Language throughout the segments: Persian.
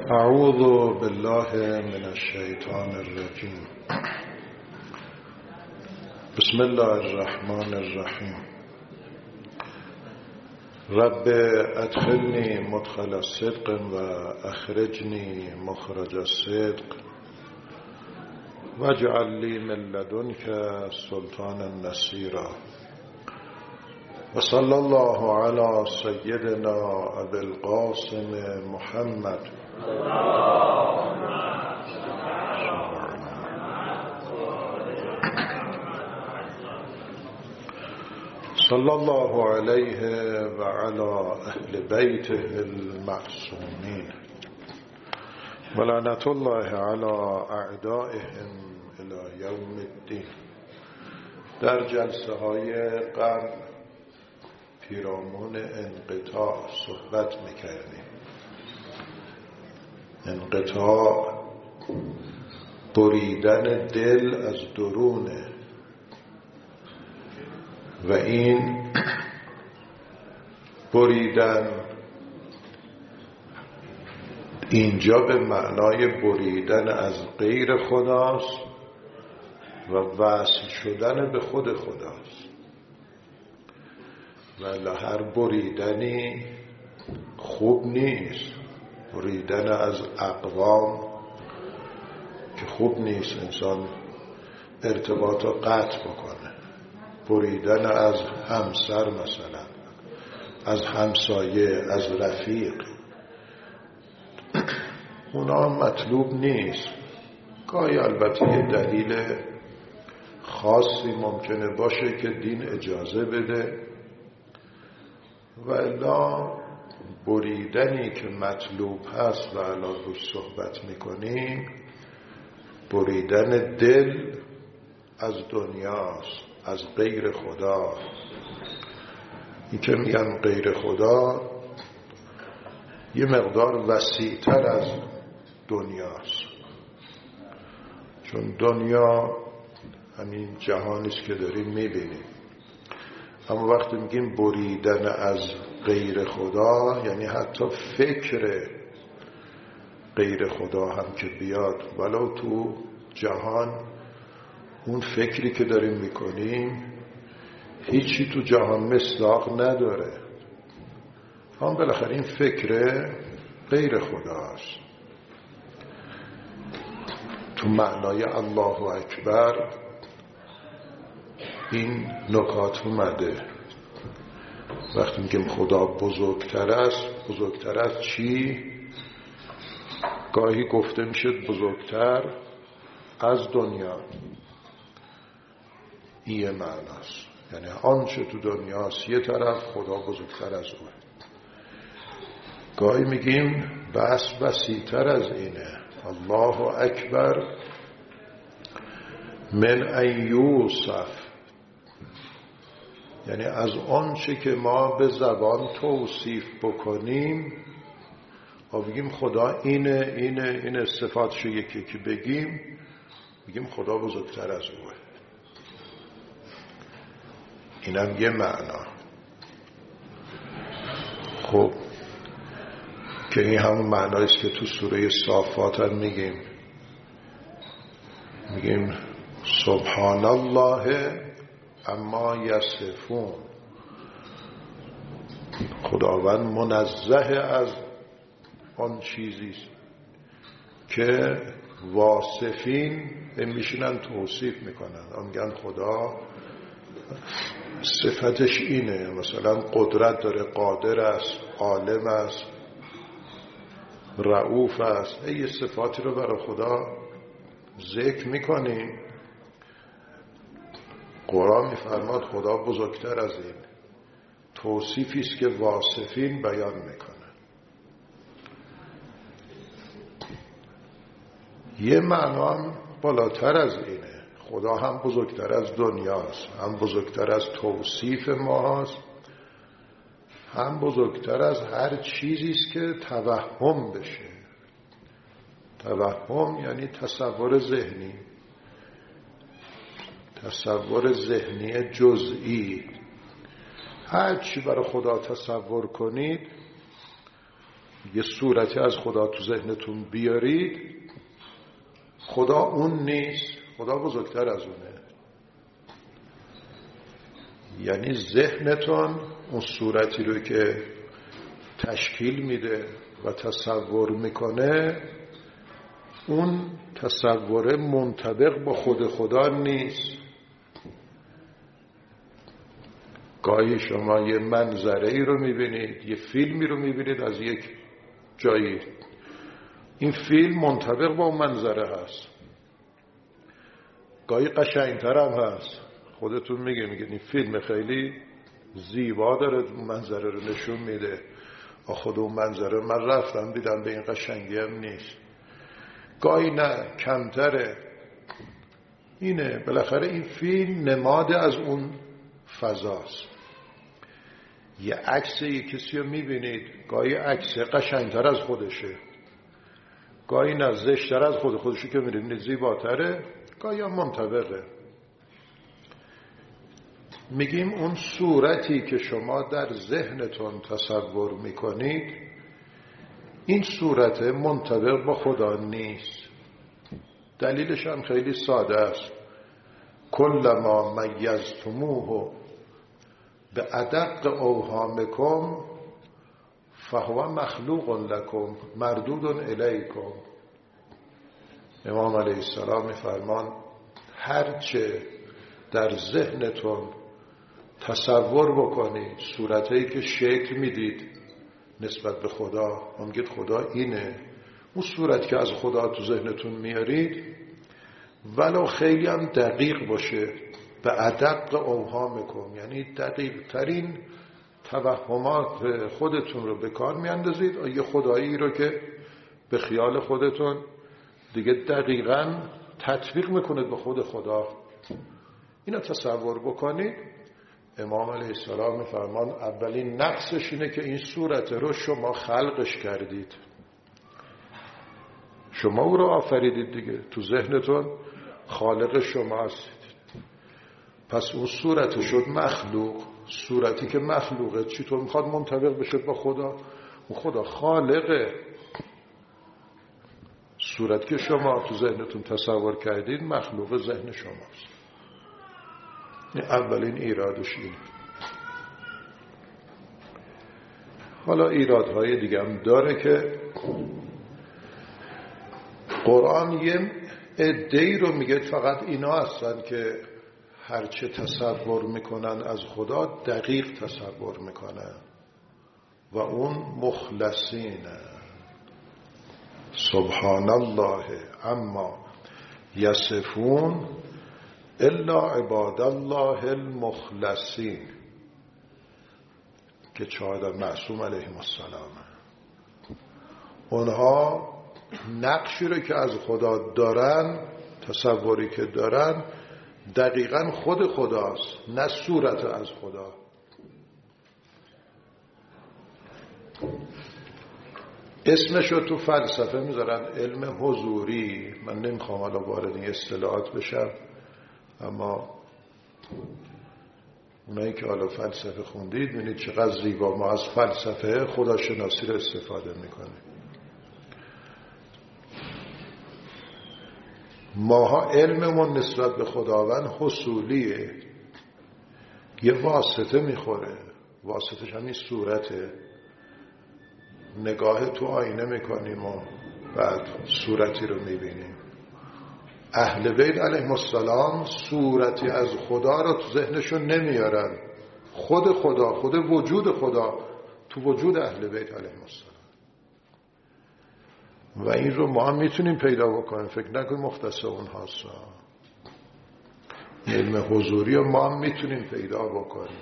اعوذ بالله من الشیطان الرجیم. بسم الله الرحمن الرحیم. رب ادخلنی مدخل صدق و اخرجنی مخرج صدق واجعل لی من لدنک سلطانا نصیرا. و صلی الله علی سیدنا ابی القاسم محمد صلی الله علیه و علی اهل بیته المعصومین و لعنت الله علی اعدائهم الی یوم الدین. در جلسه های قبل پیرامون انقطاع صحبت میکردیم. انقطاع بریدن دل از درونه و این بریدن اینجا به معنای بریدن از غیر خداست و وصل شدن به خود خداست. ولی هر بریدنی خوب نیست. بریدن از اقوام که خوب نیست، انسان ارتباط رو قطع بکنه. بریدن از همسر مثلا، از همسایه، از رفیق، اونا مطلوب نیست. گاهی البته یه دلیل خاصی ممکنه باشه که دین اجازه بده، و الا بریدنی که مطلوب هست و الان روش صحبت میکنیم بریدن دل از دنیاست، از غیر خدا. این که میگم غیر خدا یه مقدار وسیع‌تر از دنیاست، چون دنیا همین جهانیست که داریم میبینیم. اما وقتی میگیم بریدن از غیر خدا یعنی حتی فکر غیر خدا هم که بیاد، ولو تو جهان اون فکری که داریم میکنیم هیچی تو جهان مصداق نداره، هم بالاخره این فکر غیر خداست. تو معنای الله اکبر این نکات اومده. وقتی میگیم خدا بزرگتر است، بزرگتر از چی؟ گاهی گفته میشه بزرگتر از دنیا. این معناست، یعنی آنچه تو دنیاست یه طرف، خدا بزرگتر از اون. گاهی میگیم بس وسیع‌تر از اینه. الله اکبر من ان یوصف، یعنی از آنچه که ما به زبان توصیف بکنیم و بگیم خدا اینه صفاتشو یکی که بگیم، بگیم خدا بزرگتر از اوه. اینم یه معنا. خب که این همون معناییست که تو سوره صافات هم میگیم سبحان الله اما یصفون. خداوند منزه از آن چیزیست که واصفین میشینن توصیف میکنن. میگن خدا صفتش اینه، مثلا قدرت داره، قادر است، عالم است، رؤوف است. یه صفاتی رو برای خدا ذکر میکنیم. قرآن میفرماد خدا بزرگتر از این. توصیفی است که واصفین بیان میکنه. یه معنا هم بالاتر از اینه. خدا هم بزرگتر از دنیاست، هم بزرگتر از توصیف ما هست، هم بزرگتر از هر چیزی است که توهم بشه. توهم یعنی تصور ذهنی، تصور ذهنی جزئی. هر چی برای خدا تصور کنید یه صورتی از خدا تو ذهنتون بیارید، خدا اون نیست، خدا بزرگتر از اونه. یعنی ذهنتون اون صورتی رو که تشکیل میده و تصور میکنه، اون تصور منطبق با خود خدا نیست. گاهی شما یه منظره ای رو میبینید، یه فیلمی رو میبینید از یک جایی، این فیلم منطبق با اون منظره هست، گاهی قشنگتر هم هست. خودتون میگید این فیلم خیلی زیبا داره، منظره رو نشون میده، خود اون منظره من رفتم دیدم به این قشنگی هم نیست. گاهی نه، کمتره. اینه بالاخره این فیلم نماد از اون فضاست. یه عکس یک کسی رو میبینید، گاهی عکس قشنگتر از خودشه، گاهی نه زشتر از خودشو که میبینید زیباتره، گاهی هم منطبقه. میگیم اون صورتی که شما در ذهنتون تصور میکنید، این صورت منطبق با خدا نیست. دلیلش هم خیلی ساده است. کلما میزتموه به ادق اوهامکم فهو مخلوق لکم مردود الیکم. امام علیه السلام میفرمان هرچه در ذهنتون تصور بکنید، صورتایی که شکل میدید نسبت به خدا، میگید خدا اینه، اون صورت که از خدا تو ذهنتون میارید ولو خیلی هم دقیق باشه، به ادق اوهامکم، یعنی دقیق ترین توهمات خودتون رو به کار میاندازید، یه خدایی رو که به خیال خودتون دیگه دقیقاً تطبیق میکنید به خود خدا، اینو تصور بکنید. امام علیه السلام میفرمان اولین نقصش اینه که این صورت رو شما خلقش کردید، شما او رو آفریدید دیگه، تو ذهنتون خالق شما هستید. پس اون صورت شد مخلوق. صورتی که مخلوقه چطور میخواد منطبق بشه با خدا؟ اون خدا خالقه. صورتی که شما تو ذهنتون تصور کردید مخلوق ذهن شماست. این اولین ایرادش اینه. حالا ایرادهای دیگه هم داره که قرآن یه عده‌ای رو میگه فقط اینا هستن که هرچه تصور میکنن از خدا دقیق تصور میکنن و اون مخلصینه. سبحان الله اما یصفون الا عباد الله المخلصین که 4 معصوم علیهم السلام، اونها نقشی رو که از خدا دارن، تصوری که دارن دقیقاً خود خداست، نه صورت از خدا. اسمشو تو فلسفه میذارن علم حضوری. من نمیخوام حالا وارد این اصطلاحات بشم، اما اونایی که حالا فلسفه خوندید ببینید چقدر زیبا ما از فلسفه خداشناسی رو استفاده میکنیم. ماها علممون نسبت به خداوند حصولیه، یه واسطه میخوره، واسطش همین صورته. نگاه تو آینه میکنیم و بعد صورتی رو میبینیم. اهل بیت علیهم السلام صورتی از خدا رو تو ذهنشون نمیارن، خود خدا، خود وجود خدا تو وجود اهل بیت علیهم السلام. و این رو ما هم میتونیم پیدا بکنیم، فکر نکنیم مختص اون هاست. علم حضوری رو ما هم میتونیم پیدا بکنیم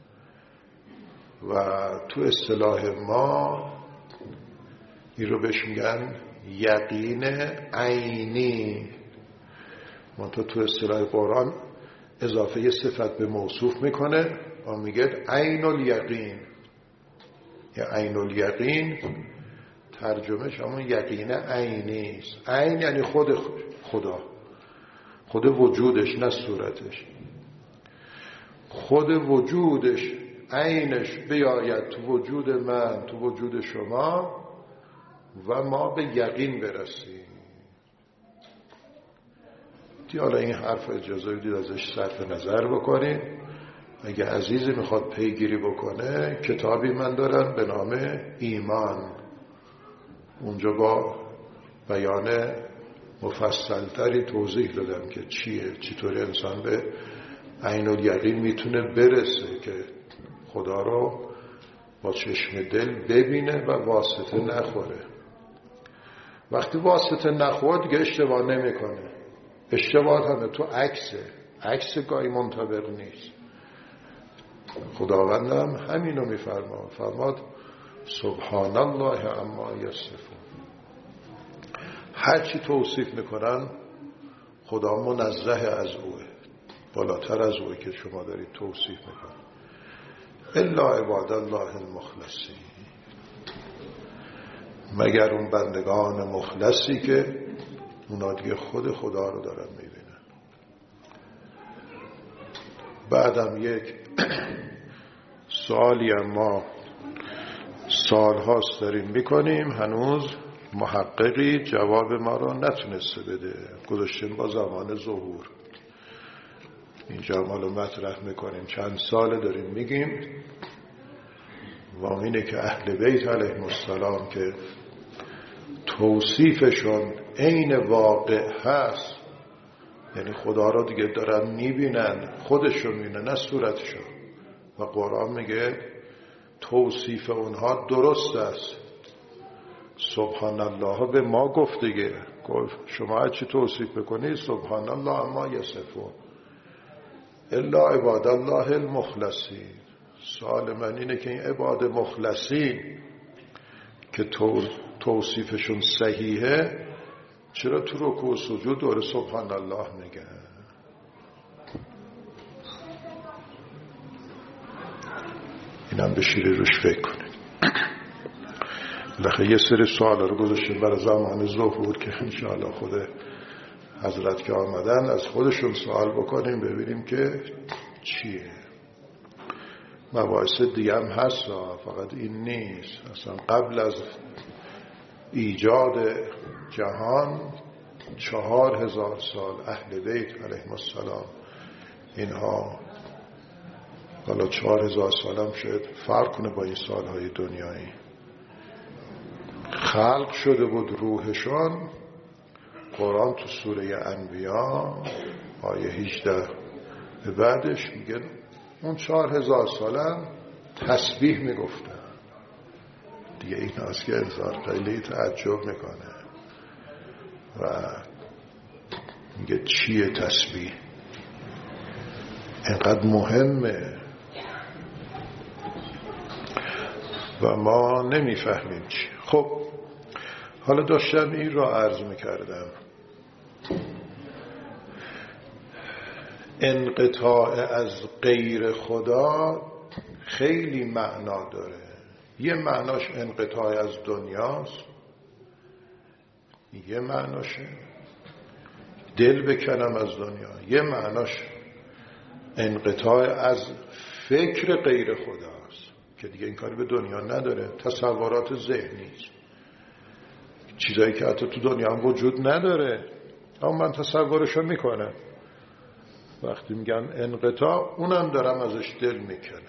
و تو اصطلاح ما این رو بهش میگن یقین عینی. منتها تو اصطلاح قرآن اضافه یه صفت به موصوف میکنه و میگه عین الیقین. یا عین الیقین ترجمهش همون یقین عینی است. عین یعنی خود خدا، خود وجودش، نه صورتش. خود وجودش، عینش بیاید تو وجود من، تو وجود شما، و ما به یقین برسیم. حالا این حرف اجازه بدید ازش صرف نظر بکنیم. اگه عزیزی میخواد پیگیری بکنه، کتابی من دارم به نام ایمان، اونجا با بیان مفصلتری توضیح دادم که چیه، چطوری انسان به عین الیقین میتونه برسه که خدا رو با چشم دل ببینه و واسطه نخوره. وقتی واسطه نخوره دیگه اشتباه نمیکنه. اشتباه همه تو عکس گاهی منطبق نیست. خداوندم همینو فرماد سبحان الله عما یصفون. هر چی توصیف میکنن خدا منزه از اوه، بالاتر از اوه که شما دارید توصیف میکنن. الا عباد الله المخلصین، مگر اون بندگان مخلصی که اونا دیگه خود خدا رو دارن میبینن. بعدم یک سوالی ما سالهاست داریم میکنیم، هنوز محققی جواب ما رو نتونسته بده. گذاشتیم با زمان ظهور. اینجا ما رو مطرح میکنیم، چند سال داریم میگیم و اینه که اهل بیت علیهم السلام که توصیفشون عین واقع هست، یعنی خدا رو دیگه دارن میبینن، خودشون میبینن نه صورتشون، و قرآن میگه توصیف اونها درست است. سبحان الله به ما گفت دیگه، گفت شما هر چی توصیف بکنید سبحان الله اما یصفون الا عباد الله المخلصین. سوال من اینه که این عباد مخلصین که توصیفشون صحیحه، چرا تو رکوع و سجود دور سبحان الله میگن؟ اینم بشیری روش فکر کنید. لخه یه سری سوال رو گذاشتیم برای زمان ظهور که انشاءالله خود حضرت که آمدن از خودشون سوال بکنیم ببینیم که چیه. مباحث دیگه هم هست، فقط این نیست. اصلا قبل از ایجاد جهان 4000 سال اهل بیت علیهم السلام، اینها حالا 4000 سال هم شاید فرق کنه با این سالهای دنیایی، خلق شده بود روحشان. قرآن تو سوره انبیا آیه 18 به بعدش میگه اون 4000 سالم تسبیح میگفتن. دیگه این هست که انسان خیلی تعجب میکنه و میگه چیه تسبیح، اینقدر مهمه و ما نمیفهمیم چی. خب حالا داشتم این را عرض میکردم، انقطاع از غیر خدا خیلی معنا داره. یه معناش انقطاع از دنیاست، یه معناش دل بکنم از دنیا، یه معناش انقطاع از فکر غیر خداست که دیگه این کاری به دنیا نداره. تصورات ذهنی، چیزایی که حتی تو دنیا هم وجود نداره اما من تصورشو میکنم. وقتی میگن انقطاع، اونم دارم ازش دل میکنم.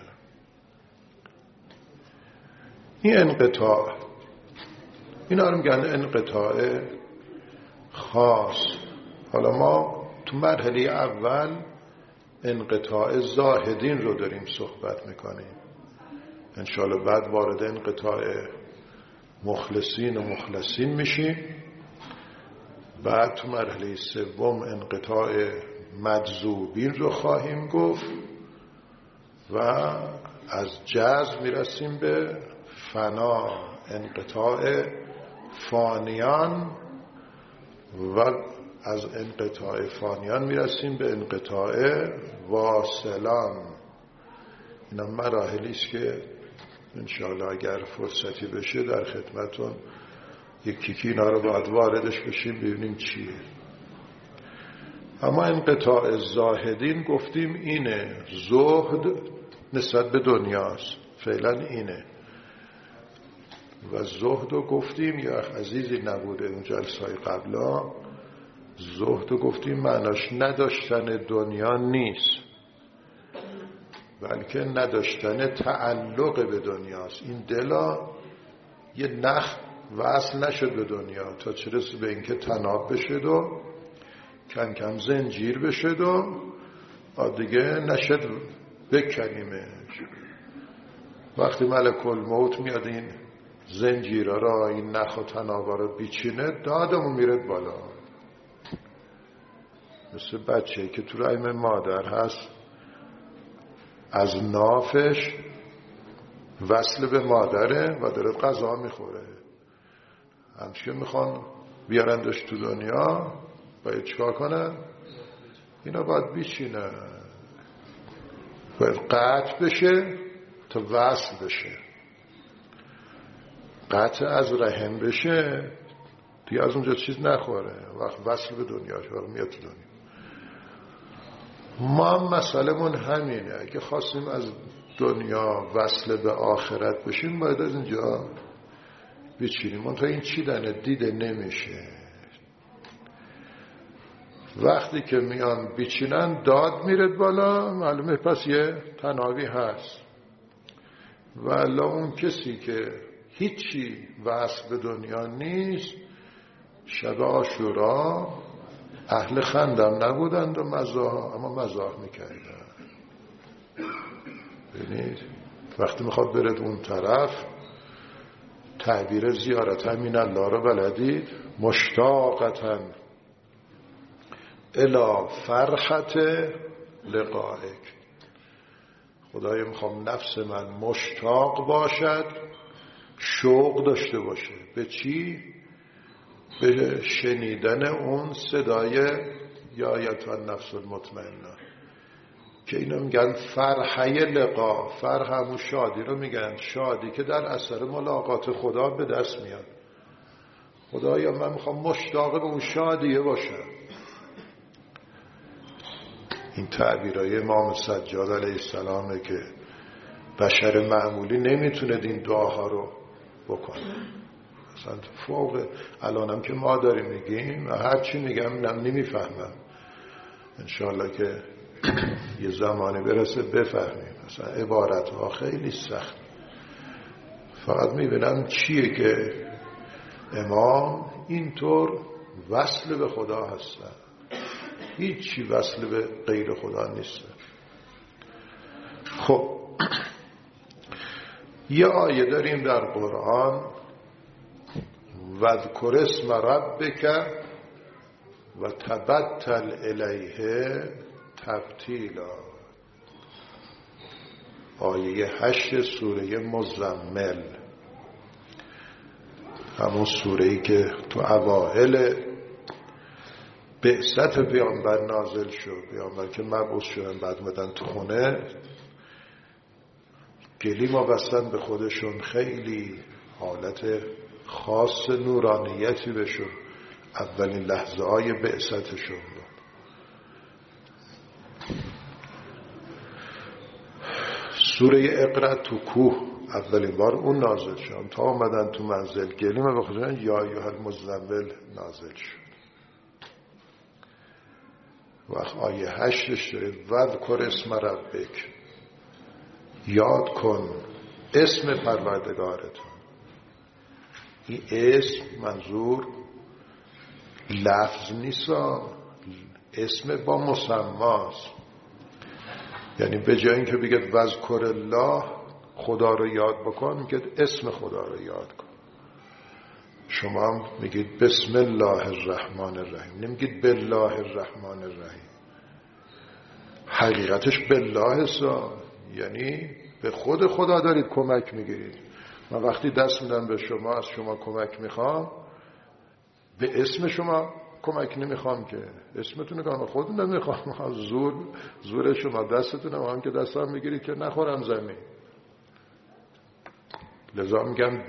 این انقطاع، اینا رو میگن انقطاع خاص. حالا ما تو مرحله اول انقطاع زاهدین رو داریم صحبت میکنیم، انشاءالله بعد وارد انقطاع مخلصین و مخلصین میشیم. بعد تو مرحله سوم انقطاع مجذوبین رو خواهیم گفت و از جذب میرسیم به فنا، انقطاع فانیان، و از انقطاع فانیان میرسیم به انقطاع واصلان. اینا مراحلی است که انشاءالله اگر فرصتی بشه در خدمتون یکی اینا رو باید واردش بشیم ببینیم چیه. اما انقطاع زاهدین گفتیم اینه، زهد نسبت به دنیاست، فعلا اینه. و زهدو گفتیم، یا عزیزی نبوده اون جلسه‌های قبلا، زهدو گفتیم معناش نداشتن دنیا نیست، بلکه نداشتن تعلق به دنیاست. این دلا یه نخ وصل نشد به دنیا تا چه رسه به اینکه طناب بشد و کم کم زنجیر بشد و دیگه نشد بکنیمش. وقتی ملک الموت میاد این زنجیرها را، این نخ و طنابا را بیچینه، دادمون میرد بالا. مثل بچه‌ای که تو رحم مادر هست، از نافش وصل به مادره و داره غذا میخوره. همچنین میخوان بیارندش تو دنیا، باید چکار کنن؟ اینا باید بیچینه، باید قطع بشه تا وصل بشه. قطع از رحم بشه دیگه از اونجا چیز نخوره، وقت وصل به دنیا شد میاد تو دنیا. ما هم مسئله‌مون همینه، اگه خواستیم از دنیا وصل به آخرت بشیم باید از اینجا بچینیم. منتها این چیدنه دیده نمیشه. وقتی که میان بیچینن داد میرد بالا، معلومه پس یه تناوی هست. والا اون کسی که هیچی وصل به دنیا نیست، شب عاشورا اهل خندم نبودند و مزاح، اما مزاح میکردن. ببینید وقتی میخواد برد اون طرف، تعبیر زیارت من الله رو بلدید، مشتاقتاً الی فرحت لقائک. خدایا میخوام نفس من مشتاق باشد، شوق داشته باشه. به چی؟ به شنیدن اون صدای یا ایتها النفس المطمئنه که اینو میگن فرحه لقا. فرح همون شادی رو میگن، شادی که در اثر ملاقات خدا به دست میاد. خدایا من میخوام مشتاق به اون شادیه باشم. این تعبیرهای امام سجاد علیه السلامه که بشر معمولی نمیتونه این دعاها رو بکنه. مثلا فوق الانم که ما داریم میگیم و هرچی میگم نمیفهمم، انشاءالله که یه زمانی برسه بفهمیم. مثلا عبارتها خیلی سخت، فقط میبینم چیه که امام اینطور وصل به خدا هستن، هیچی وصل به غیر خدا نیست. خب یه آیه داریم در قرآن، واذکر اسم ربک و تبتل الیه تبتیلا. آیه 8 سوره مزمل، همون سوره‌ای که تو اوائل بعثت پیامبر نازل شد. پیامبر که مبعوث شدن بعد مدن تو خونه، گلیم بستن به خودشون، خیلی حالت خاص نورانیتی بشون. اولین لحظه های بعثتشون بود. سوره اقرأ تو کوه اولین بار اون نازل شد، تا آمدن تو منزل گلیم به خودشون یا ایها المزمل نازل شد. وقت آیه 8 داره واذکر اسم ربک، یاد کن اسم پروردگارتون. این اسم منظور لفظ نیست، اسم با مسماست. یعنی به جای اینکه بگید واذکر الله خدا رو یاد بکن، میگید اسم خدا رو یاد کن. شما هم میگید بسم الله الرحمن الرحیم، نمیگید بالله الرحمن الرحیم. حقیقتش بالله است، یعنی به خود خدا دارید کمک میگیرید. من وقتی دست میدم به شما، از شما کمک میخوام، به اسم شما کمک نمیخوام که اسمتون رو خودم نمیخوام. زور شما دستتون هم که دستم میگیرید که نخورم زمین. لذا میگم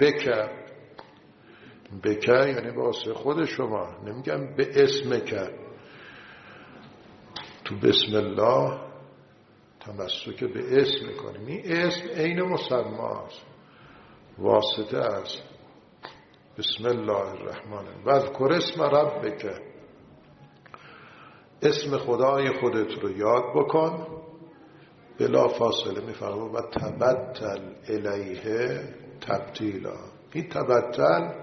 بکه یعنی واسه خود شما، نمیگم به اسم که. تو بسم الله تمسک به اسم میکنیم. این اسم عین مسماست، واسطه است. بسم الله الرحمن الرحیم. واذکر اسم ربک، اسم خدای خودت رو یاد بکن. بلا فاصله میفرما و تبتل الیه تبتیلا. این تبتل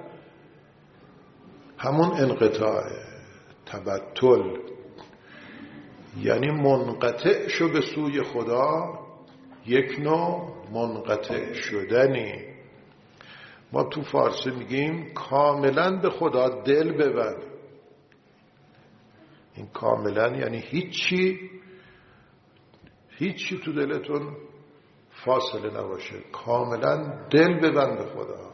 همون انقطاعه. تبتل یعنی منقطع شو به سوی خدا، یک نوع منقطع شدنی. ما تو فارسی میگیم کاملا به خدا دل ببند. این کاملا یعنی هیچی تو دلتون فاصله نباشه، کاملا دل ببند به خدا.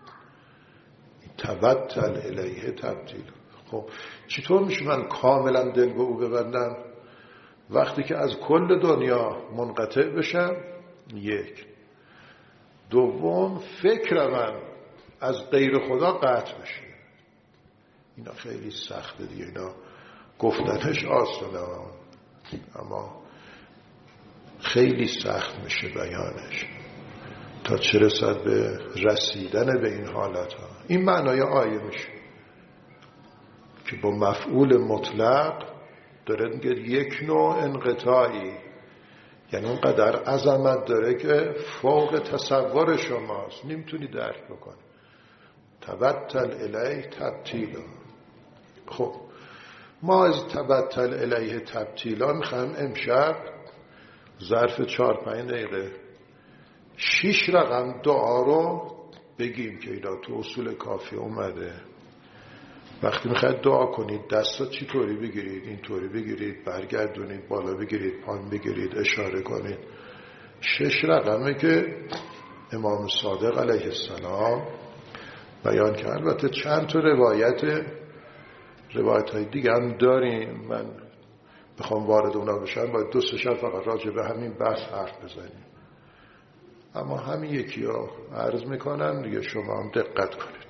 تبتل الیه تبتیل. خب چطور میشه من کاملا دل به او ببندم؟ وقتی که از کل دنیا منقطع بشم، یک. دوم فکر من از غیر خدا قطع بشه. اینا خیلی سخته دیگه، اینا گفتنش آسانه اما خیلی سخت میشه بیانش تا چه رسد به رسیدن به این حالت ها. این معنای آیه میشه که با مفعول مطلق داره میگه یک نوع انقطاعی، یعنی اون قدر عظمت داره که فوق تصور شماست، نمیتونی درک بکنی. تبتل الیه تبتیلا. خب ما از تبتل الیه تبتیلا میخوایم امشب ظرف 4-5 دقیقه 6 رقم دعا رو بگیم که اینا تو اصول کافی اومده. وقتی میخواید دعا کنید دستا چی طوری بگیرید؟ این طوری بگیرید، برگردونید، بالا بگیرید، پایین بگیرید، اشاره کنید. 6 رقمه که امام صادق علیه السلام بیان کرد. البته چند تا روایت های دیگه هم داریم، من بخوام وارد اونا بشم باید 2-3 شب فقط راجع به همین بحث حرف بزنیم، اما همین یکی ها عرض میکنم دیگه، شما هم دقت کنید.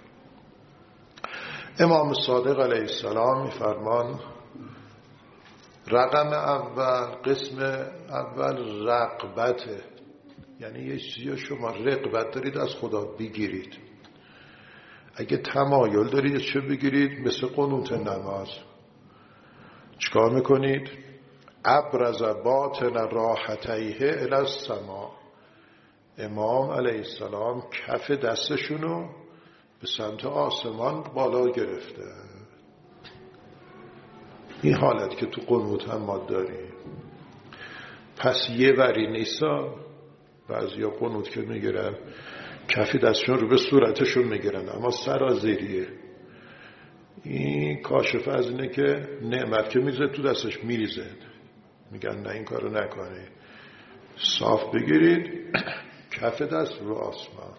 امام صادق علیه السلام میفرمان رقم اول، قسم اول رغبته، یعنی یه چیزی شما رغبت دارید از خدا بگیرید. اگه تمایل دارید چه بگیرید؟ مثل قنوت نماز چیکار میکنید؟ ابرز باطن راحتیه الی السما. امام علیه السلام کف دستشونو به سمت آسمان بالا گرفته. این حالت که تو قنوت هم ما داریم. پس یه وری نیستا. بعضی ها قنوت که میگیرن کف دستشون رو به صورتشون میگیرن اما سرازیریه. این کاشفه از اینه که نعمت که میزه تو دستش میریزه. میگن نه این کارو نکنید، صاف بگیرید کف دست رو آسمان،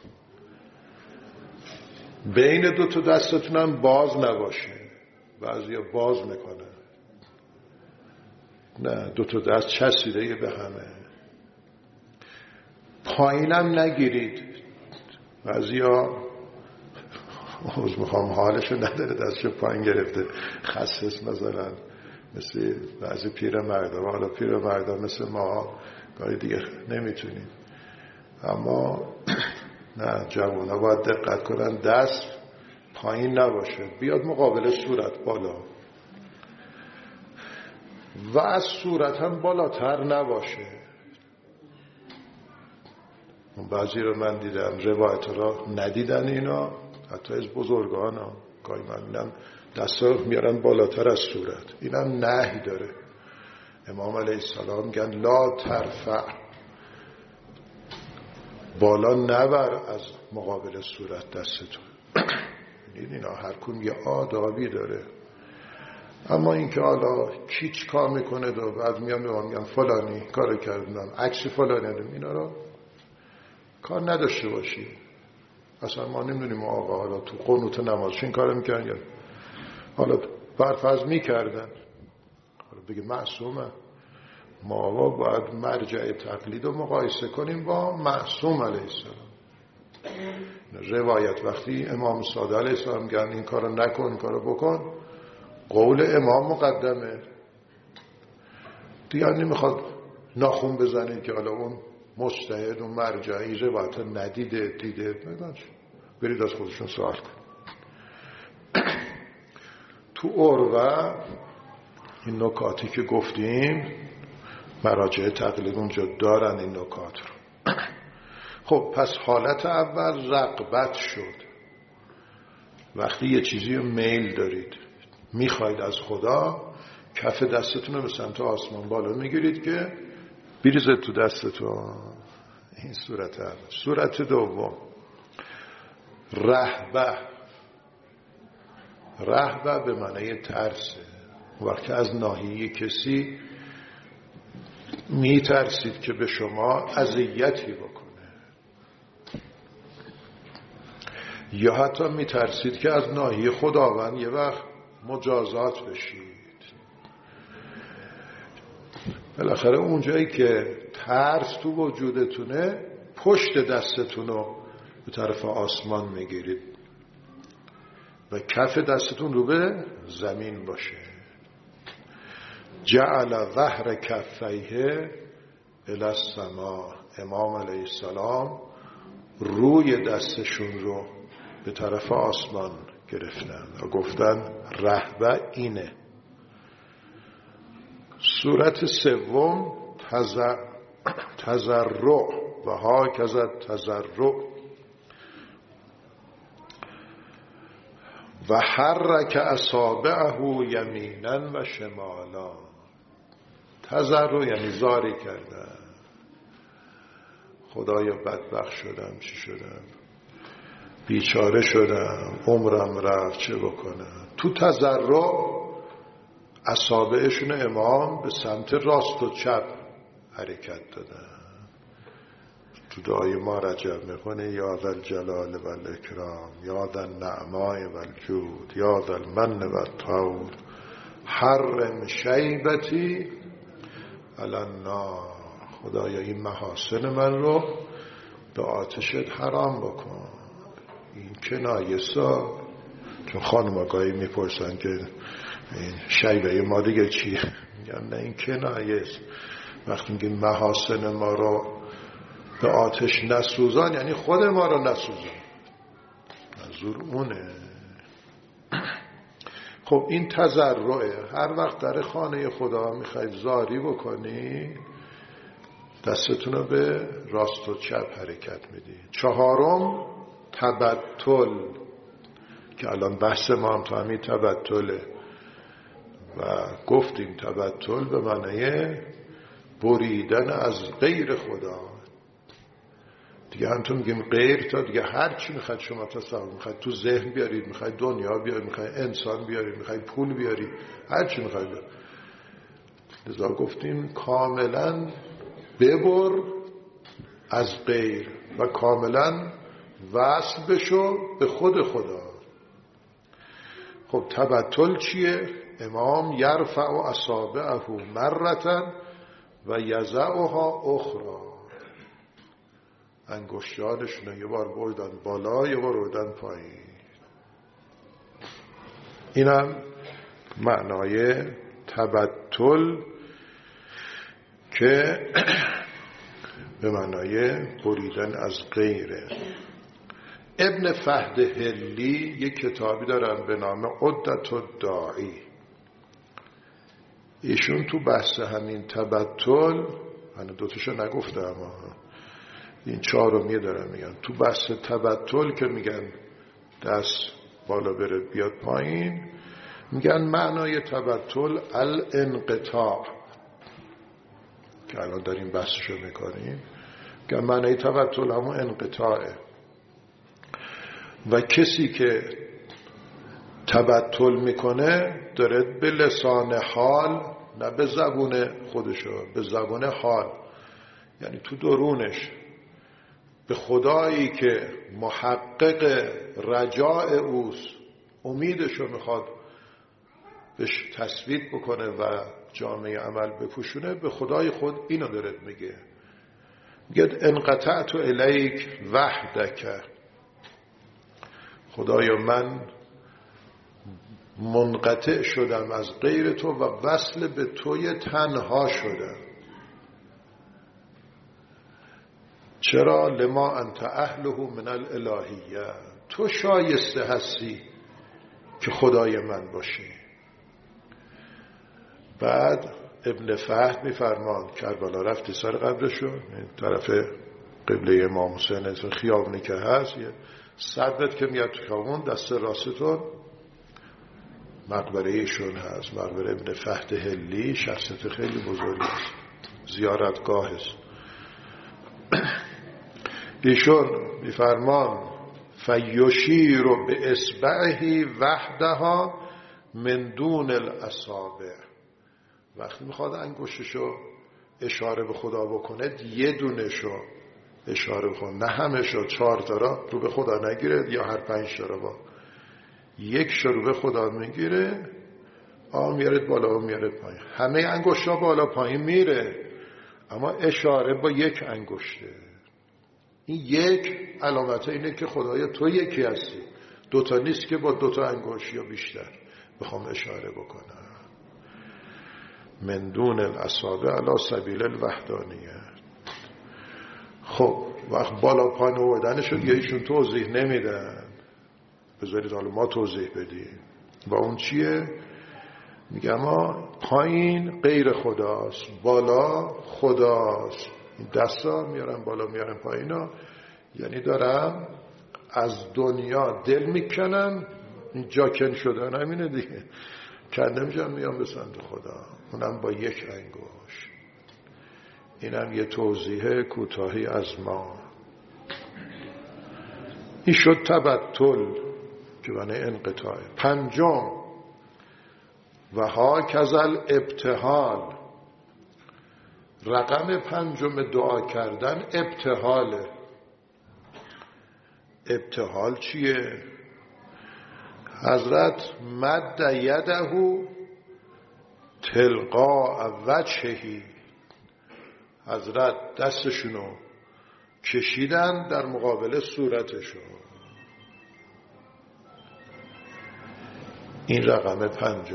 بین 2 تا دستتون هم باز نباشه. بعضیا باز میکنه، نه 2 تا دست چسبیده به همه. پایینم نگیرید. بعضیا از میخوام حالشو نداره دستشو پایین گرفته، خصص مثلا مثل بعضی پیر مردم. حالا پیر مردم مثل ما کاری دیگه نمیتونیم، اما نه، جوونا باید دقت کنن دست پایین نباشه، بیاد مقابل صورت بالا و از صورت هم بالاتر نباشه. بعضی رو من دیدم روایت را ندیدن اینا، حتی از بزرگان ها گاهی من میدم دست رو میارن بالاتر از صورت. این هم نهی داره. امام علیه السلام میگن لا ترفع، بالا نبر از مقابل صورت دستتون. اینا هر کدوم یه آدابی داره. اما این که حالا کی چی کار میکنه و بعد میگم فلانی کارو کردم، عکس فلانی، اینا رو کار نداشته باشی. اصلا ما نمیدونیم آقا حالا تو قنوت نمازش این کارو میکنن یا حالا برفرض میکردن، حالا بگه معصومه. ما باید مرجع تقلید رو مقایسه کنیم با معصوم علیه السلام. روایت وقتی امام صادق علیه السلام میگن این کارو نکن این کارو بکن، قول امام مقدمه دیگه. نمیخواد ناخون بزنید که حالا اون مجتهد و مرجعی روایت ندیده دیده، برید از خودشون سوال کن. تو عروه این نکاتی که گفتیم مراجع تقلید اونجا دارن این نکات رو. خب پس حالت اول رغبت شد. وقتی یه چیزی رو میل دارید میخواید از خدا، کف دستتون رو به سمت آسمان بالا میگیرید که بریزه تو دستتون. این صورت اول. صورت دوم رهبه. رهبه به معنی ترسه. وقتی از ناحیه کسی میترسید که به شما اذیتی بکنه، یا حتی میترسید که از ناحیه خداوند یه وقت مجازات بشید. بالاخره اونجایی که ترس تو وجودتونه پشت دستتون رو به طرف آسمان میگیرید و کف دستتون رو به زمین باشه. جعل ظهر کفیه الی السماء. امام علیه السلام روی دستشون رو به طرف آسمان گرفتن و گفتن رهبه اینه. صورت سوم تضرع و هاکذا تضرع و حرک اصابعه یمینا و شمالا. تضرع یعنی زاری کردن، خدایا بدبخت شدم، چی شدم، بیچاره شدم، عمرم رفت، چه بکنم. تو تضرع اصابعشون امام به سمت راست و چپ حرکت دادن. تو دعای ما رجب میخونه یا ذا الجلال و الاکرام، یا ذا النعماء و الجود، یا ذا المن و الطول، حرم شیبتی علی النار. خدایا این محاسن من رو به آتشت حرام بکن. این کنایسا، چون خانم آقایی میپرسن که این شیبه ما دیگه چیه، میگن نه این کنایس. وقتی میگیم محاسن ما رو به آتش نسوزان یعنی خود ما رو نسوزان، منظور اونه. خب این تضرعه. هر وقت در خانه خدا میخواید زاری بکنی دستتون رو به راست و چپ حرکت میدی. چهارم تبتل که الان بحث ما هم تو همین تبتله و گفتیم تبتل به معنی بریدن از غیر خدا. دیگه هم تو میگیم غیر تا دیگه هر چی میخواید شما تصور، میخواید تو ذهن بیارید، میخواید دنیا بیارید، میخواید انسان بیارید، میخواید پول بیارید، هر چی میخواید بیارید. لذا گفتیم کاملا ببر از غیر و کاملا وصل بشو به خود خدا. خب تبتل چیه؟ امام یرفع اصابعه مرتن و یضعها اخرى. انگشتانشون یه بار بردن بالا، یه بار بردن پایین. اینم معنای تبتل که به معنای بریدن از غیره. ابن فهد هلی یک کتابی دارن به نام عدت الداعی. ایشون تو بحث همین تبتل، من دوتاشو نگفتم، این چهارمیه دارن میگن تو بحث تبتل که میگن دست بالا بره بیاد پایین، میگن معنای تبتل الانقطاع که الان داریم بحثشو میکنیم. میگن معنای تبتل همون انقطاعه و کسی که تبتل میکنه داره به لسان حال، نه به زبون خودشو، به زبون حال، یعنی تو درونش به خدایی که محقق رجاء اوست، امیدشو میخواد بهش تثبیت بکنه و جامعه عمل بپوشونه، به خدای خود اینو داره میگه. میگه انقطعت الیک وحدک، خدایا من منقطع شدم از غیر تو و وصل به توی تنها شدم. چرا؟ لما انت اهله من الالهیه، تو شایسته هستی که خدای من باشی. بعد ابن فهد میفرماد کربلا رفتی سر قبرشو، طرف قبله امام حسین، خیابونی که هست، یه 100 متر که میاد تو خیابون دست راستتون مقبره ایشون هست، مقبره ابن فهد هلی، شخصیت خیلی بزرگی است، زیارتگاه است. ایشون میفرمان فیشیر به اصبعه وحدها من دون الاصابع، وقتی میخواد انگشتشو اشاره به خدا بکنه یه دونشو اشاره بکنه، نه همشو، 4 تا رو به خدا نگیره، یا هر 5 تا با یک رو به خدا میگیره، میاره بالا و میاره پایین، همه انگشتا بالا پایین میره، اما اشاره با یک انگشته. این یک علامت اینه که خدایا تو یکی هستی، 2 تا نیست که با 2 تا انگشت یا بیشتر بخوام اشاره بکنم. من دون الاصابع علی سبیل الوحدانیه. خب وقت بالا پایین آوردن شد، یا ایشون توضیح نمیدن، بذارید حالا ما توضیح بدیم. با اون چیه؟ میگم ما پایین غیر خداست، بالا خداست. این دستا میارم بالا میارم پایینا، یعنی دارم از دنیا دل میکنم. این جاکن شدن همینه دیگه، کندم جا میام به سمت خدا، اونم با یک انگشت. اینم یه توضیح کوتاهی از ما. این شد تبتل که معنی انقطاع. 5 و ها کزل ابتحال، رقم 5 دعا کردن ابتحاله. ابتحال چیه؟ حضرت مد یده تلقا وجهی، حضرت دستشونو کشیدن در مقابل صورتشون. این رقم 5.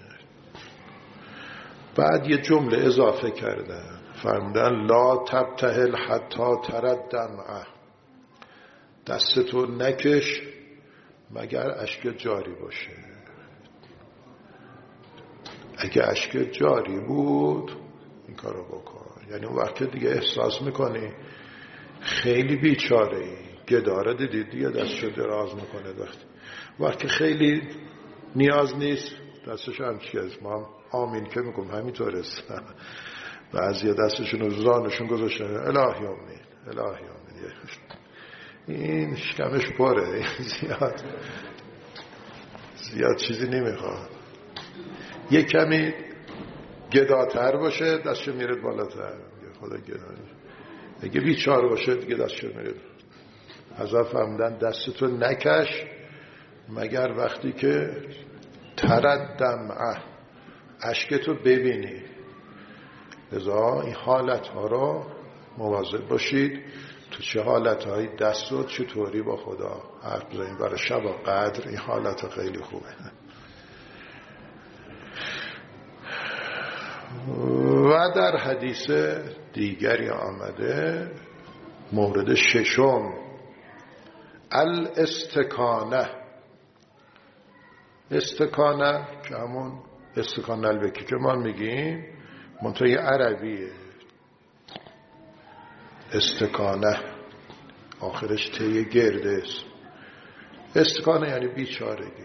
بعد یه جمله اضافه کردن، فرمودن لا تبتهل حتی ترد دمعه، دستتو نکش مگر اشک جاری باشه. اگه اشک جاری بود این کارو بکن. یعنی اون وقت دیگه احساس میکنی خیلی بیچاره ای. گداره دیدید دیگه دستشو دراز میکنه، وقتی خیلی نیاز نیست دستشو همچی از ما آمین که میگم همینطور است. بعضی دستشون رو زانشون گذاشتن الهی آمین الهی آمین. این شکمش پره، زیاد چیزی نمیخواد. یه کمی گداتر باشه دستشو میره بالاتر، خدا گدایی. اگه بیچاره باشه دیگه دستشو میره. حضرت فرمودن دستتو نکش مگر وقتی که ترد دمعه، اشکتو ببینی. لذا این حالت ها رو مواظب باشید، تو چه حالت هایی دست رو چطوری با خدا حرف بزنید. برای شب و قدر این حالت ها خیلی خوبه. و در حدیث دیگری آمده مورد 6 الاستکانه. استکانه که همون استکانه البکی که ما میگیم منطقه عربیه. استکانه آخرش ته گرده است. استکانه یعنی بیچارگی.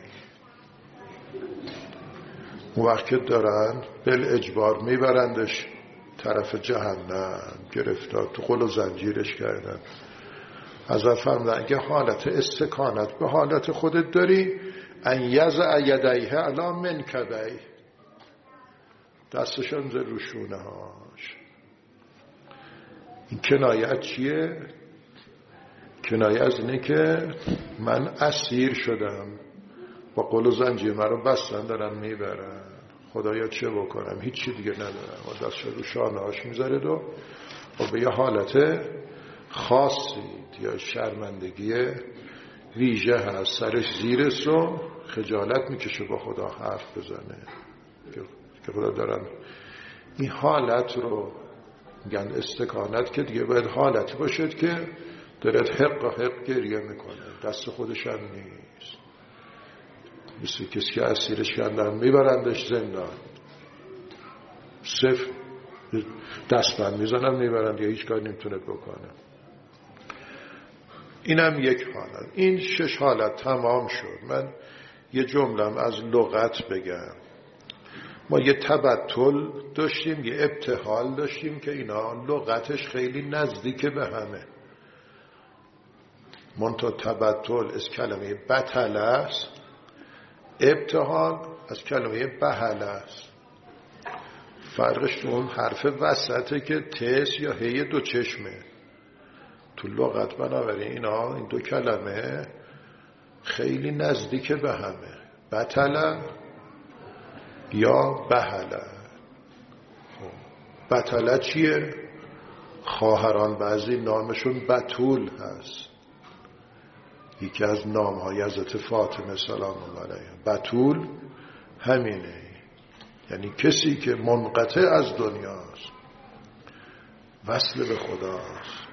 اون وقت که دارن بالاجبار میبرندش طرف جهنم، گرفتار تو قل و زنجیرش کردن. حضرت فرمودن اگه حالت استکانت به حالت خودت داری، ان یضع یدیه علی منکبیه، دستشون زیر روشونه هاش. این کنایت چیه؟ کنایه از اینه که من اسیر شدم، با قل و زنجیر من رو بستن دارن میبرن، خدایا چه بکنم، هیچی دیگه ندارم. و دستش رو شانه هاش میذارد و به یه حالت خاصی یا شرمندگی ویژه هست، سرش زیرست و خجالت میکشه با خدا حرف بزنه که خدا دارن. این حالت رو میگن استکانت، که دیگه باید حالتی باشد که دارد حق و حق گریه میکنه، دست خودش هم نیست، مثل کسی که اسیرش کردن میبرندش زندان. صفر، دستبند میزنن میبرن یا هیچ کاری نمیتونه بکنه. اینم یک حالت. این 6 حالت تمام شد. من یه جملم از لغت بگم. ما یه تبتل داشتیم، یه ابتهال داشتیم که اینا لغتش خیلی نزدیک به همه. منتها تبتل از کلمه بتله است، ابتهال از کلمه بهله است. فرقش تو اون حرف وسطه که تس یا هی دو چشمه. تو لغت بنابراین اینا این دو کلمه خیلی نزدیک به همه، بتله یا بهله. بتله چیه؟ خواهران بعضی نامشون بتول هست، یکی از نامهای حضرت فاطمه سلام الله علیها. بتول همینه، یعنی کسی که منقطع از دنیاست، وصل به خداست.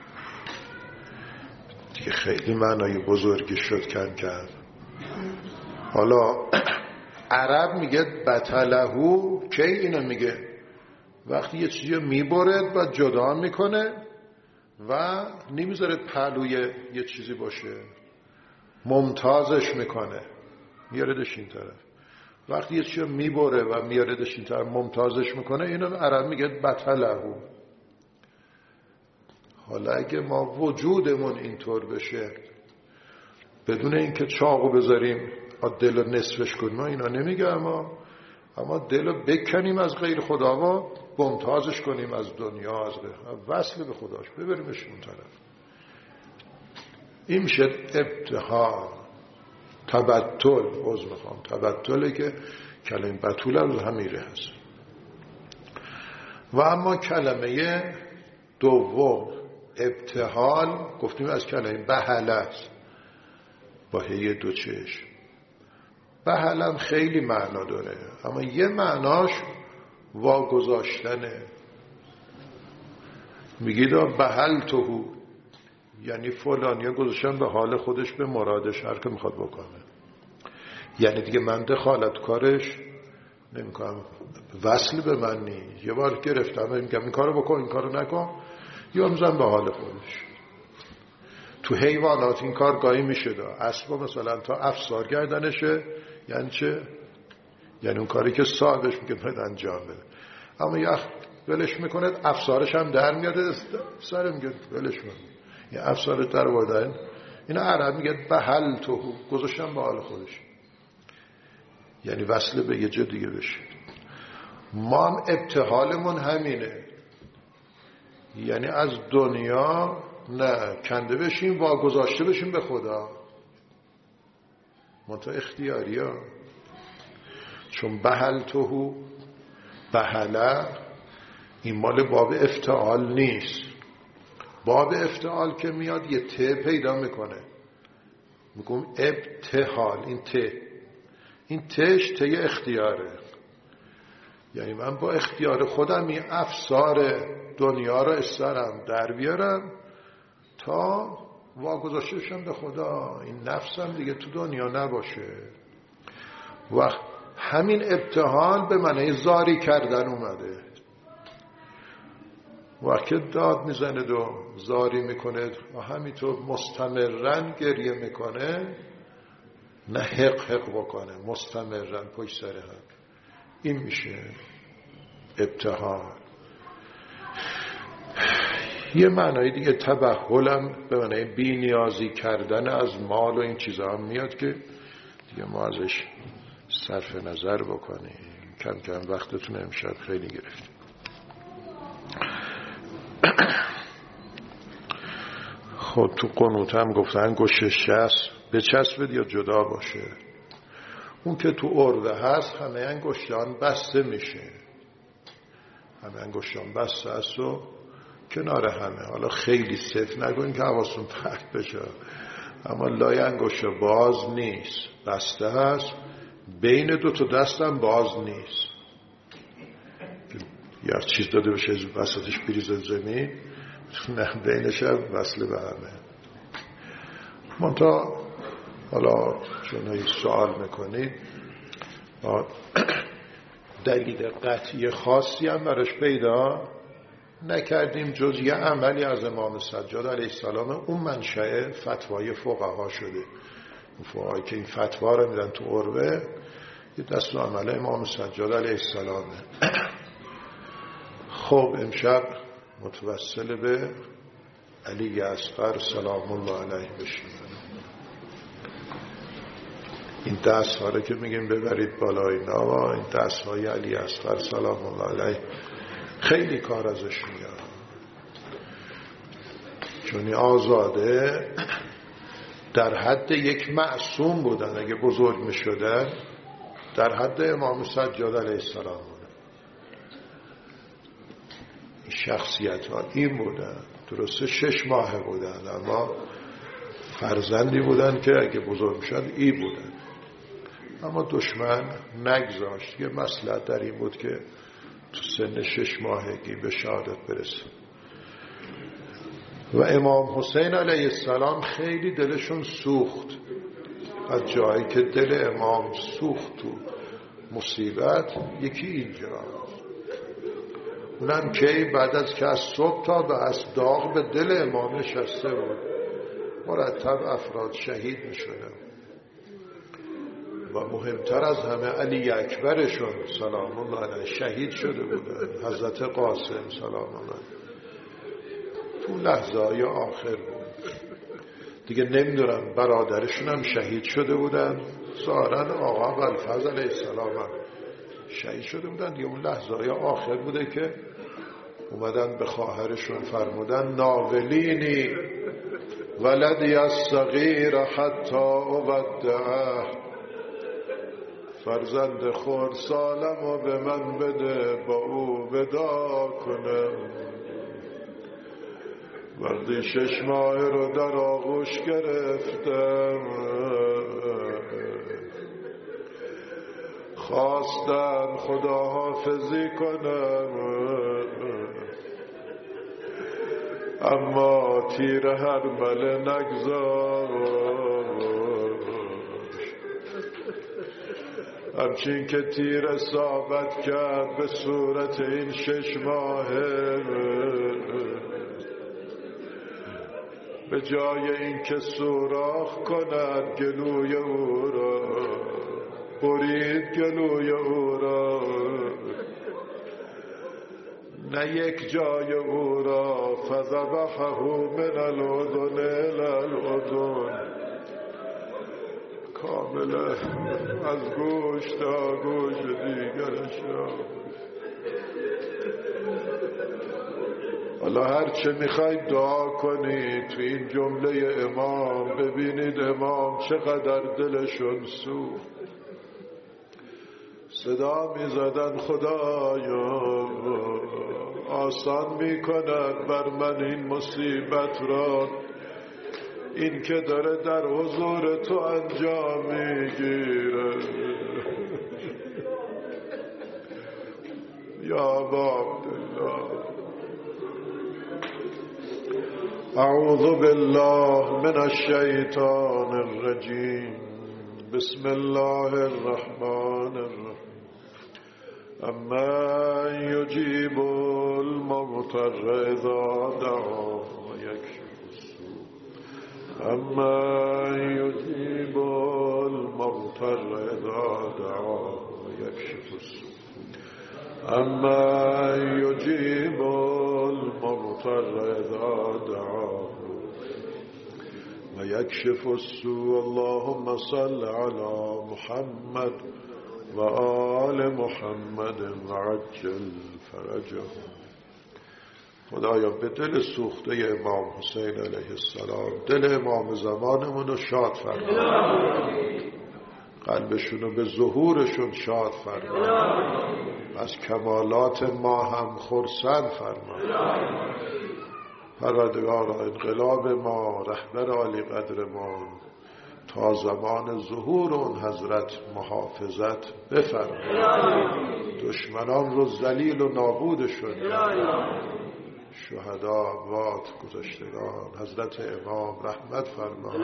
دیگه خیلی معنای بزرگی شد کم کرد. حالا عرب میگه بتلهو، کی اینو میگه؟ وقتی یه چیزی میبرد و جدا میکنه و نمیذاره پهلوی یه چیزی باشه، ممتازش میکنه، میاردش این طرف. وقتی یه چیزی میبره و میاردش این طرف، ممتازش میکنه، اینو عرب میگه بتلهو. حالا اگه ما وجودمون اینطور بشه، بدون اینکه چاقو بذاریم دلو نصفش کنیم، اینا نمیگه، اما دلو بکنیم از غیر خدا و ممتازش کنیم از دنیا، از غیر، وصل به خداش ببریمش اون طرف. این میشه ابتهال. تبتل، تبتله که کلمه بتول از همیره هست. و اما کلمه دوم ابتهال گفتیم از کلمه بهله است، با هی دو چشم. بهلم خیلی معنا داره، اما یه معناش واگذاشتنه. میگید بهلتهو، یعنی فلانیا گذاشتن به حال خودش، به مرادش، هر که میخواد بکنه. یعنی دیگه من دخالت کارش نمیکنم، وصل به من نیست. یه بار گرفتم میگم این کارو بکن، این کارو نکن، یا میزن به حال خودش. تو حیوانات این کار گاهی میشه دا. اسبا مثلا تا افسار گردنشه، یعنی چه؟ یعنی اون کاری که صاحبش میگه باید انجام بده. اما یه ولش میکنه، افسارش هم در میاد، سر میگه ولش کن، یه افسارش در بردن. این عرب میگه بهلتهو، گذاشتم به حال خودش، یعنی وصل به یه جا دیگه بشه. ما هم ابتهالمون همینه، یعنی از دنیا نه کنده بشیم، واگذاشته بشیم به خدا. منتها اختیاری ها، چون بهلتهو، بهله این مال باب افتعال نیست. باب افتعال که میاد یه ته پیدا میکنه، میگم ابتهال. این تش ته اختیاره، یعنی من با اختیار خودم این افسار دنیا رو استرم در بیارم تا واگذاشته شم به خدا، این نفسم دیگه تو دنیا نباشه. و همین ابتهال به معنی زاری کردن اومده. وقتی داد میزنه و زاری میکنه و همینطور مستمرن گریه میکنه، نه حق بکنه، مستمرن پشت سر هم، این میشه ابتهال. یه معنای دیگه تبخلم به معنی بی نیازی کردن از مال و این چیزا هم میاد که دیگه ما ازش صرف نظر بکنیم. کم کم وقتتون امشب خیلی گرفتیم. خب تو قنوت هم گفتن گوشش بچسبید یا جدا باشه. اون که تو ارده هست همه انگشتان بسته میشه، همه انگشتان بسته هست و کنار همه. حالا خیلی صف نگوین که حواستون پرت بشه، اما لای انگشت باز نیست، بسته هست. بین دو تا دستم باز نیست، یا چیز داده بشه وسطش بریز زمین، نه بینش هم وصل به همه. منتها حالا چون این سوال میکنید، دلیل قطعی خاصی هم براش پیدا نکردیم جز یه عملی از امام سجاد علیه السلام. اون منشأ فتوای فقها شده. فقهایی که این فتوا رو میدن تو عروه یه دست و عمل امام سجاد علیه السلامه. خب امشب متوسل به علی اصغر سلام الله علیه بشیم. این دست ها رو که میگیم ببرید بالای نوا، این دست های علی اصغر سلام الله علیه خیلی کار ازش میاد، چون آزاده در حد یک معصوم بودن. اگه بزرگ میشدن در حد امام سجاد علیه السلام بودن. این شخصیت ها این بودن. درسته 6 ماه بودن اما فرزندی بودن که اگه بزرگ میشد ای بودن. اما دشمن نگذاشت. یه مصلحت در این بود که تو سن 6 ماهگی به شهادت برسه. و امام حسین علیه السلام خیلی دلشون سوخت. از جایی که دل امام سوخت تو مصیبت یکی اینجا، اونم که بعد از که از صبح تا به از داغ به دل امام نشسته بود، مرتب افراد شهید می شدن و مهمتر از همه علی اکبرشون سلام الله علیه شهید شده بودن. حضرت قاسم سلام الله تو لحظه های آخر بود دیگه. نمیدونم برادرشون هم شهید شده بودن، ظاهرا آقا ابوالفضل علیه السلام هم شهید شده بودن دیگه. اون لحظه های آخر بوده که اومدن به خواهرشون فرمودن ناولینی ولدی الصغیر حتی اودعه، فرزند خرد سالم و به من بده با او ودا کنم. وقتی 6 ماه رو در آغوش گرفتم خواستم خداحافظی کنم، اما تیر هرمله نگذاشت. همچین که تیر ثابت کرد به صورت این 6 ماهه، به جای این که سوراخ کند گلوی او را برید گلوی او را، نه یک جای او را فذبحه من الاذن الی الاذن، کاملا از گوش تا گوش دیگرش را. حالا هرچه میخواید دعا کنید تو این جمله امام ببینید امام چقدر دلشون سوخت. صدا میزدن خدایا آسان میکند بر من این مصیبت را، این که داره در حضور تو انجام میگیره. یا عبدالله اعوذ بالله من الشیطان الرجیم بسم الله الرحمن الرحیم اما یجیب المضطر اذا دعاه ویکشف السوء اما یجیب المضطر اذا دعاه ویکشف السوء اما یجیب المضطر اذا دعاه ويكشف السوء اللهم صل على محمد وآل محمد وعجل فرجه. خدایا به دل سوخته امام حسین علیه السلام دل امام زمانمون رو شاد فرما، قلبشون به ظهورشون شاد فرما، از کمالات ما هم خرسند فرما. پروردگارا انقلاب ما، رهبر عالی قدر ما تا زمان ظهور اون حضرت محافظت بفرما، دشمنان رو ذلیل و نابودشون، شهدا اموات گذشتگان حضرت امام رحمت فرما.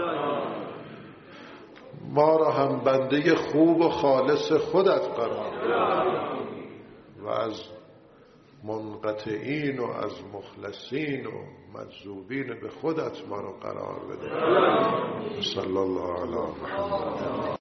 ما را هم بنده خوب و خالص خودت قرار، از منقطعین و از مخلصین و مجذوبین به خودت ما رو قرار بده. صلی الله علی محمد.